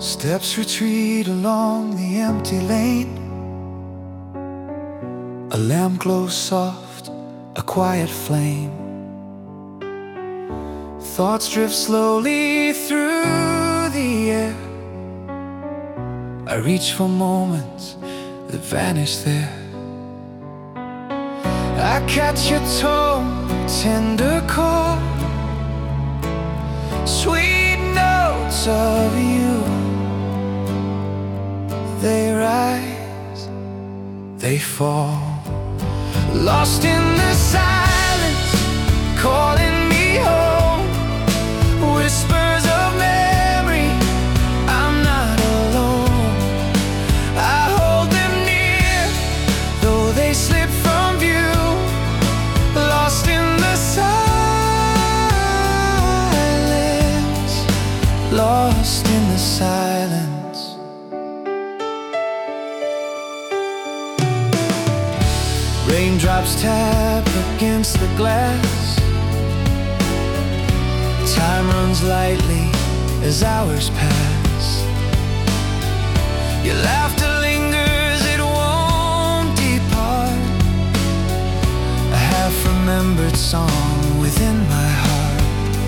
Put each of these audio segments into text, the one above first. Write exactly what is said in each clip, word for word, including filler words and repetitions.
Steps retreat along the empty lane. A lamp glows soft, a quiet flame. Thoughts drift slowly through the air. I reach for moments that vanish there. I catch your tone, tender chord, sweet notes of you. They rise, they fall, lost in the silence, calling me home. Whispers of memory, I'm not alone. I hold them near, though they slip from view. Lost in the silence, lost in the silence. Raindrops tap against the glass. Time runs lightly as hours pass. Your laughter lingers, it won't depart. A half-remembered song within my heart.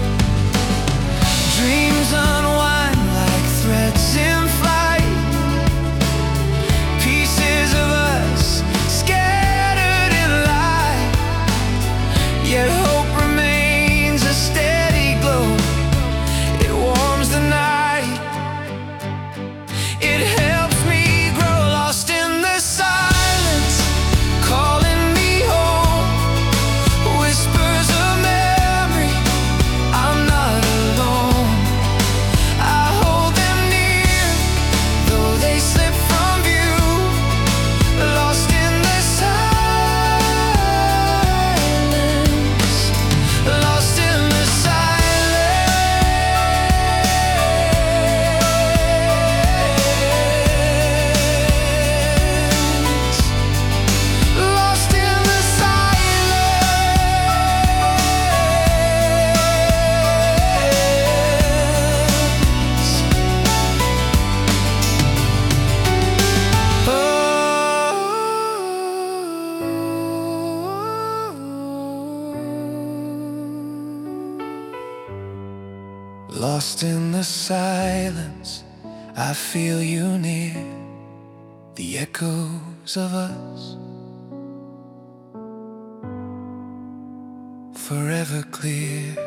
Dreams unwind like threads in flight. Pieces of us scattered in light. Yet hope remains a steady glow. It warms the night. It helps me grow, lost in the silence, calling me home. Whispers of memory, I'm not alone. I hold them near, though they slip from view. Lost in the silence, lost in the silence, lost in the silence. Lost in the silence, I feel you near. The echoes of us, forever clear.